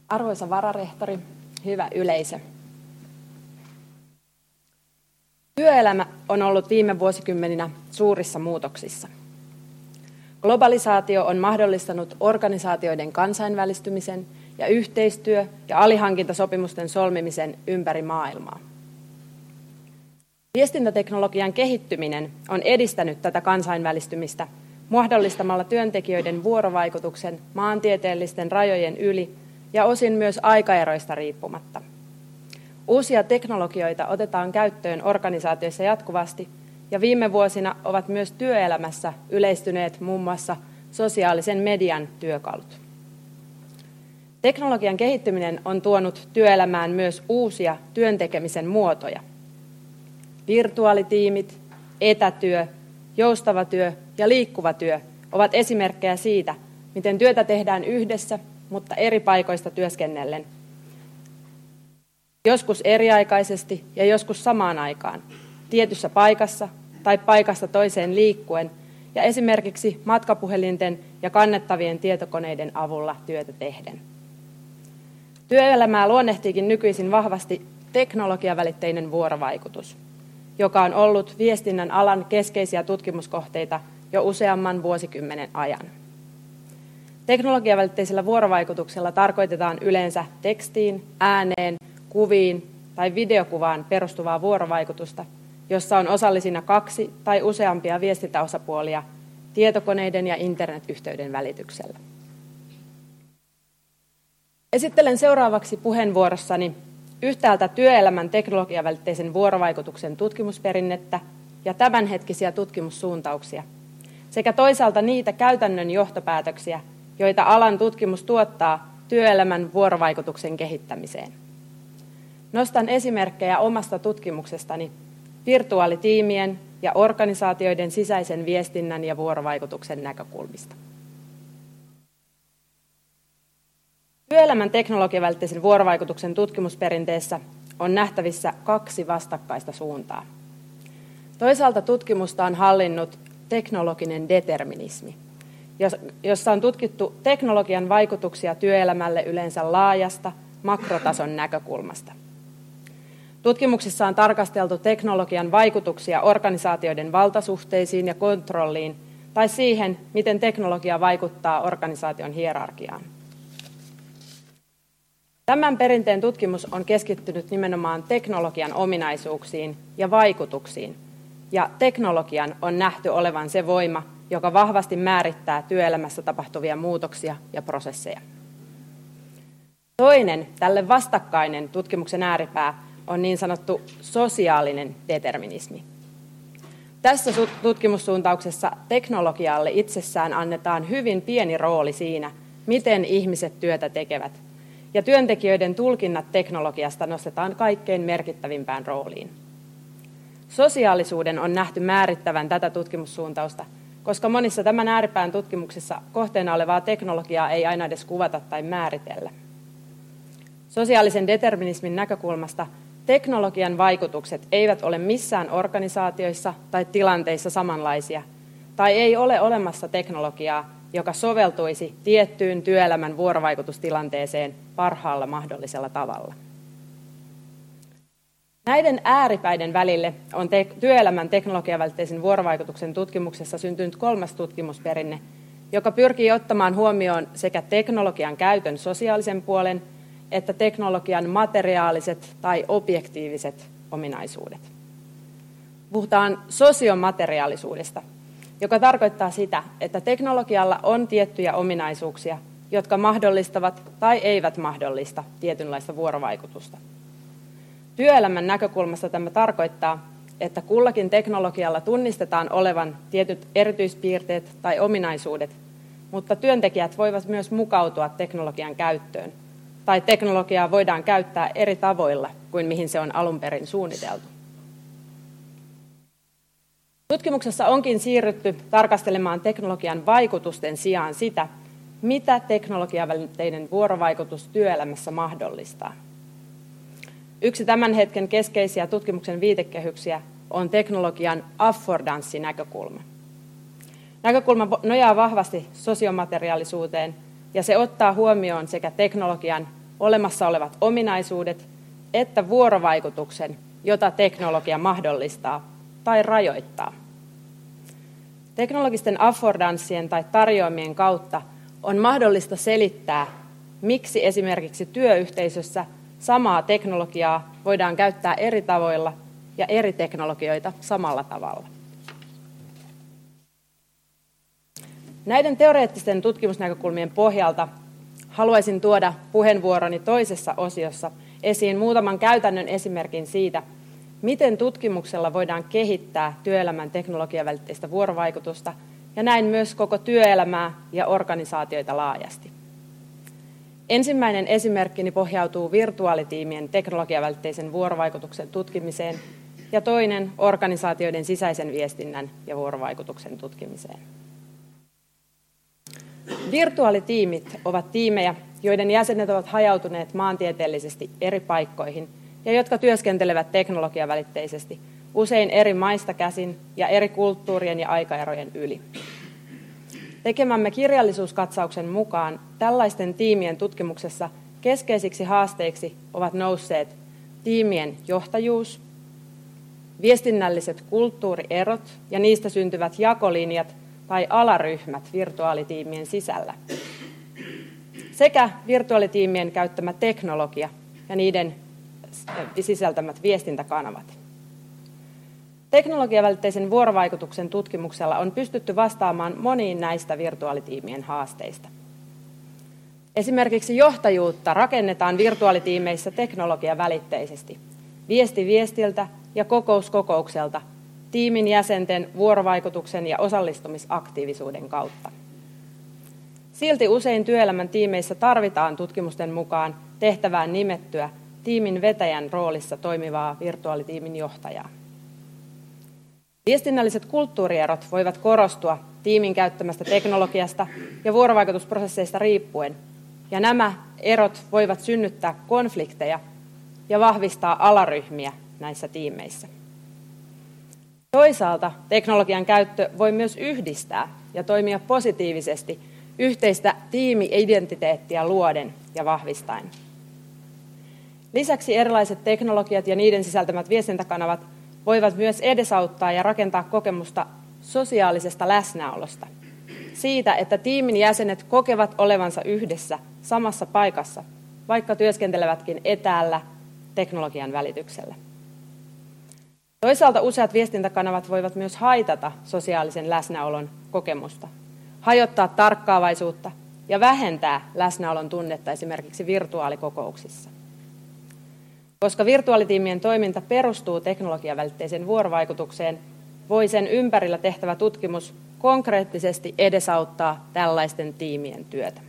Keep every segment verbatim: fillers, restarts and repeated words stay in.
Arvoisa vararehtori, hyvä yleisö. Työelämä on ollut viime vuosikymmeninä suurissa muutoksissa. Globalisaatio on mahdollistanut organisaatioiden kansainvälistymisen ja yhteistyö- ja alihankintasopimusten solmimisen ympäri maailmaa. Viestintäteknologian kehittyminen on edistänyt tätä kansainvälistymistä mahdollistamalla työntekijöiden vuorovaikutuksen maantieteellisten rajojen yli ja osin myös aikaeroista riippumatta. Uusia teknologioita otetaan käyttöön organisaatioissa jatkuvasti, ja viime vuosina ovat myös työelämässä yleistyneet muun muassa sosiaalisen median työkalut. Teknologian kehittyminen on tuonut työelämään myös uusia työntekemisen muotoja. Virtuaalitiimit, etätyö, joustava työ ja liikkuva työ ovat esimerkkejä siitä, miten työtä tehdään yhdessä, mutta eri paikoista työskennellen. Joskus eriaikaisesti ja joskus samaan aikaan, tietyssä paikassa tai paikasta toiseen liikkuen ja esimerkiksi matkapuhelinten ja kannettavien tietokoneiden avulla työtä tehden. Työelämää luonnehtiikin nykyisin vahvasti teknologiavälitteinen vuorovaikutus, joka on ollut viestinnän alan keskeisiä tutkimuskohteita jo useamman vuosikymmenen ajan. Teknologiavälitteisellä vuorovaikutuksella tarkoitetaan yleensä tekstiin, ääneen, kuviin tai videokuvaan perustuvaa vuorovaikutusta, jossa on osallisina kaksi tai useampia viestintäosapuolia tietokoneiden ja internetyhteyden välityksellä. Esittelen seuraavaksi puheenvuorossani yhtäältä työelämän teknologiavälitteisen vuorovaikutuksen tutkimusperinnettä ja tämänhetkisiä tutkimussuuntauksia, sekä toisaalta niitä käytännön johtopäätöksiä, joita alan tutkimus tuottaa työelämän vuorovaikutuksen kehittämiseen. Nostan esimerkkejä omasta tutkimuksestani virtuaalitiimien ja organisaatioiden sisäisen viestinnän ja vuorovaikutuksen näkökulmista. Työelämän teknologiavälitteisen vuorovaikutuksen tutkimusperinteessä on nähtävissä kaksi vastakkaista suuntaa. Toisaalta tutkimusta on hallinnut teknologinen determinismi, jossa on tutkittu teknologian vaikutuksia työelämälle yleensä laajasta makrotason näkökulmasta. Tutkimuksissa on tarkasteltu teknologian vaikutuksia organisaatioiden valtasuhteisiin ja kontrolliin tai siihen, miten teknologia vaikuttaa organisaation hierarkiaan. Tämän perinteen tutkimus on keskittynyt nimenomaan teknologian ominaisuuksiin ja vaikutuksiin, ja teknologian on nähty olevan se voima, joka vahvasti määrittää työelämässä tapahtuvia muutoksia ja prosesseja. Toinen, tälle vastakkainen tutkimuksen ääripää on niin sanottu sosiaalinen determinismi. Tässä tutkimussuuntauksessa teknologialle itsessään annetaan hyvin pieni rooli siinä, miten ihmiset työtä tekevät, ja työntekijöiden tulkinnat teknologiasta nostetaan kaikkein merkittävimpään rooliin. Sosiaalisuuden on nähty määrittävän tätä tutkimussuuntausta, koska monissa tämän ääripään tutkimuksissa kohteena olevaa teknologiaa ei aina edes kuvata tai määritellä. Sosiaalisen determinismin näkökulmasta teknologian vaikutukset eivät ole missään organisaatioissa tai tilanteissa samanlaisia, tai ei ole olemassa teknologiaa, joka soveltuisi tiettyyn työelämän vuorovaikutustilanteeseen parhaalla mahdollisella tavalla. Näiden ääripäiden välille on te- työelämän teknologiavälitteisen vuorovaikutuksen tutkimuksessa syntynyt kolmas tutkimusperinne, joka pyrkii ottamaan huomioon sekä teknologian käytön sosiaalisen puolen että teknologian materiaaliset tai objektiiviset ominaisuudet. Puhutaan sosiomateriaalisuudesta, joka tarkoittaa sitä, että teknologialla on tiettyjä ominaisuuksia, jotka mahdollistavat tai eivät mahdollista tietynlaista vuorovaikutusta. Työelämän näkökulmasta tämä tarkoittaa, että kullakin teknologialla tunnistetaan olevan tietyt erityispiirteet tai ominaisuudet, mutta työntekijät voivat myös mukautua teknologian käyttöön, tai teknologiaa voidaan käyttää eri tavoilla kuin mihin se on alun perin suunniteltu. Tutkimuksessa onkin siirrytty tarkastelemaan teknologian vaikutusten sijaan sitä, mitä teknologiavälitteinen vuorovaikutus työelämässä mahdollistaa. Yksi tämän hetken keskeisiä tutkimuksen viitekehyksiä on teknologian affordanssinäkökulma. Näkökulma nojaa vahvasti sosiomateriaalisuuteen ja se ottaa huomioon sekä teknologian olemassa olevat ominaisuudet että vuorovaikutuksen, jota teknologia mahdollistaa tai rajoittaa. Teknologisten affordanssien tai tarjoamien kautta on mahdollista selittää, miksi esimerkiksi työyhteisössä samaa teknologiaa voidaan käyttää eri tavoilla ja eri teknologioita samalla tavalla. Näiden teoreettisten tutkimusnäkökulmien pohjalta haluaisin tuoda puheenvuoroni toisessa osiossa esiin muutaman käytännön esimerkin siitä, miten tutkimuksella voidaan kehittää työelämän teknologiavälitteistä vuorovaikutusta ja näin myös koko työelämää ja organisaatioita laajasti. Ensimmäinen esimerkkini pohjautuu virtuaalitiimien teknologiavälitteisen vuorovaikutuksen tutkimiseen ja toinen organisaatioiden sisäisen viestinnän ja vuorovaikutuksen tutkimiseen. Virtuaalitiimit ovat tiimejä, joiden jäsenet ovat hajautuneet maantieteellisesti eri paikkoihin ja jotka työskentelevät teknologiavälitteisesti, usein eri maista käsin ja eri kulttuurien ja aikaerojen yli. Tekemämme kirjallisuuskatsauksen mukaan tällaisten tiimien tutkimuksessa keskeisiksi haasteiksi ovat nousseet tiimien johtajuus, viestinnälliset kulttuurierot ja niistä syntyvät jakolinjat tai alaryhmät virtuaalitiimien sisällä, sekä virtuaalitiimien käyttämä teknologia ja niiden sisältämät viestintäkanavat. Teknologiavälitteisen vuorovaikutuksen tutkimuksella on pystytty vastaamaan moniin näistä virtuaalitiimien haasteista. Esimerkiksi johtajuutta rakennetaan virtuaalitiimeissä teknologiavälitteisesti, viesti viestiltä ja kokous kokoukselta, tiimin jäsenten vuorovaikutuksen ja osallistumisaktiivisuuden kautta. Silti usein työelämän tiimeissä tarvitaan tutkimusten mukaan tehtävään nimettyä tiimin vetäjän roolissa toimivaa virtuaalitiimin johtajaa. Viestinnälliset kulttuurierot voivat korostua tiimin käyttämästä teknologiasta ja vuorovaikutusprosesseista riippuen, ja nämä erot voivat synnyttää konflikteja ja vahvistaa alaryhmiä näissä tiimeissä. Toisaalta teknologian käyttö voi myös yhdistää ja toimia positiivisesti yhteistä tiimi-identiteettiä luoden ja vahvistaen. Lisäksi erilaiset teknologiat ja niiden sisältämät viestintäkanavat voivat myös edesauttaa ja rakentaa kokemusta sosiaalisesta läsnäolosta, siitä, että tiimin jäsenet kokevat olevansa yhdessä samassa paikassa, vaikka työskentelevätkin etäällä teknologian välityksellä. Toisaalta useat viestintäkanavat voivat myös haitata sosiaalisen läsnäolon kokemusta, hajottaa tarkkaavaisuutta ja vähentää läsnäolon tunnetta esimerkiksi virtuaalikokouksissa. Koska virtuaalitiimien toiminta perustuu teknologiavälitteiseen vuorovaikutukseen, voi sen ympärillä tehtävä tutkimus konkreettisesti edesauttaa tällaisten tiimien työtä.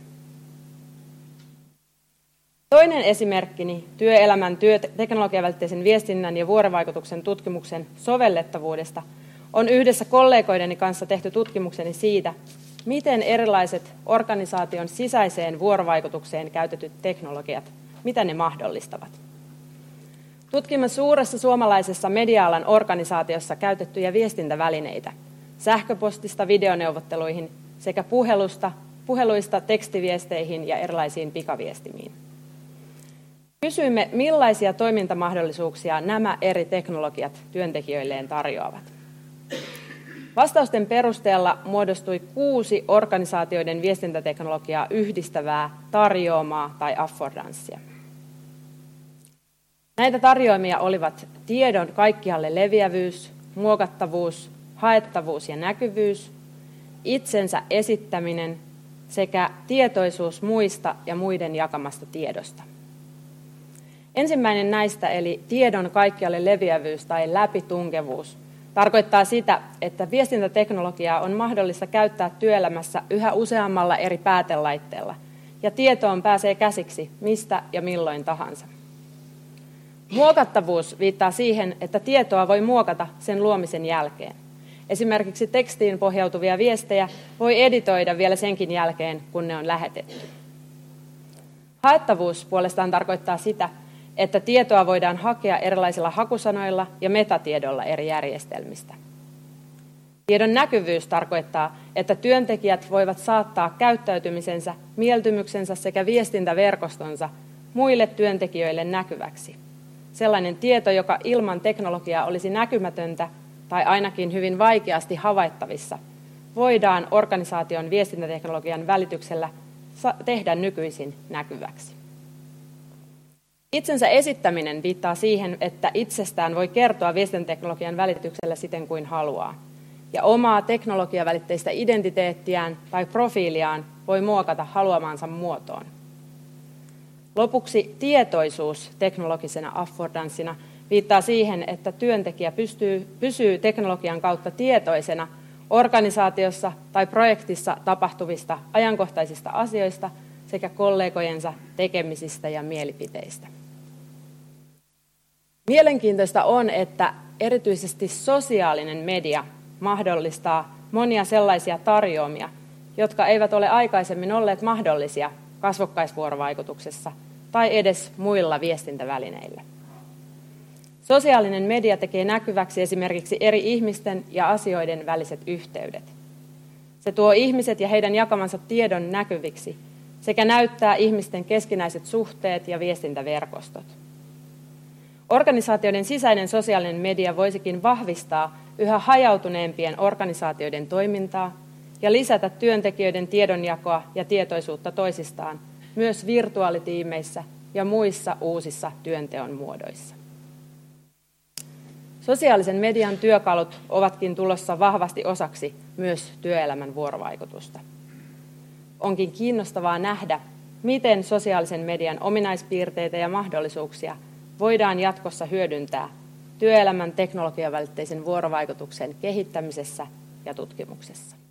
Toinen esimerkkini työelämän työ, teknologiavälitteisen viestinnän ja vuorovaikutuksen tutkimuksen sovellettavuudesta on yhdessä kollegoideni kanssa tehty tutkimukseni siitä, miten erilaiset organisaation sisäiseen vuorovaikutukseen käytetyt teknologiat, mitä ne mahdollistavat. Tutkimme suuressa suomalaisessa media-alan organisaatiossa käytettyjä viestintävälineitä, sähköpostista videoneuvotteluihin sekä puhelusta, puheluista tekstiviesteihin ja erilaisiin pikaviestimiin. Kysyimme, millaisia toimintamahdollisuuksia nämä eri teknologiat työntekijöilleen tarjoavat. Vastausten perusteella muodostui kuusi organisaatioiden viestintäteknologiaa yhdistävää tarjoamaa tai affordanssia. Näitä tarjoamia olivat tiedon kaikkialle leviävyys, muokattavuus, haettavuus ja näkyvyys, itsensä esittäminen sekä tietoisuus muista ja muiden jakamasta tiedosta. Ensimmäinen näistä, eli tiedon kaikkialle leviävyys tai läpitunkevuus, tarkoittaa sitä, että viestintäteknologiaa on mahdollista käyttää työelämässä yhä useammalla eri päätelaitteella, ja tietoon pääsee käsiksi mistä ja milloin tahansa. Muokattavuus viittaa siihen, että tietoa voi muokata sen luomisen jälkeen. Esimerkiksi tekstiin pohjautuvia viestejä voi editoida vielä senkin jälkeen, kun ne on lähetetty. Haettavuus puolestaan tarkoittaa sitä, että tietoa voidaan hakea erilaisilla hakusanoilla ja metatiedolla eri järjestelmistä. Tiedon näkyvyys tarkoittaa, että työntekijät voivat saattaa käyttäytymisensä, mieltymyksensä sekä viestintäverkostonsa muille työntekijöille näkyväksi. Sellainen tieto, joka ilman teknologiaa olisi näkymätöntä tai ainakin hyvin vaikeasti havaittavissa, voidaan organisaation viestintäteknologian välityksellä tehdä nykyisin näkyväksi. Itsensä esittäminen viittaa siihen, että itsestään voi kertoa viestintäteknologian välityksellä siten kuin haluaa, ja omaa teknologiavälitteistä identiteettiään tai profiiliaan voi muokata haluamaansa muotoon. Lopuksi tietoisuus teknologisena affordanssina viittaa siihen, että työntekijä pystyy, pysyy teknologian kautta tietoisena organisaatiossa tai projektissa tapahtuvista ajankohtaisista asioista sekä kollegojensa tekemisistä ja mielipiteistä. Mielenkiintoista on, että erityisesti sosiaalinen media mahdollistaa monia sellaisia tarjoamia, jotka eivät ole aikaisemmin olleet mahdollisia kasvokkaisvuorovaikutuksessa tai edes muilla viestintävälineillä. Sosiaalinen media tekee näkyväksi esimerkiksi eri ihmisten ja asioiden väliset yhteydet. Se tuo ihmiset ja heidän jakamansa tiedon näkyviksi sekä näyttää ihmisten keskinäiset suhteet ja viestintäverkostot. Organisaatioiden sisäinen sosiaalinen media voisikin vahvistaa yhä hajautuneempien organisaatioiden toimintaa ja lisätä työntekijöiden tiedonjakoa ja tietoisuutta toisistaan myös virtuaalitiimeissä ja muissa uusissa työnteon muodoissa. Sosiaalisen median työkalut ovatkin tulossa vahvasti osaksi myös työelämän vuorovaikutusta. Onkin kiinnostavaa nähdä, miten sosiaalisen median ominaispiirteitä ja mahdollisuuksia voidaan jatkossa hyödyntää työelämän teknologiavälitteisen vuorovaikutuksen kehittämisessä ja tutkimuksessa.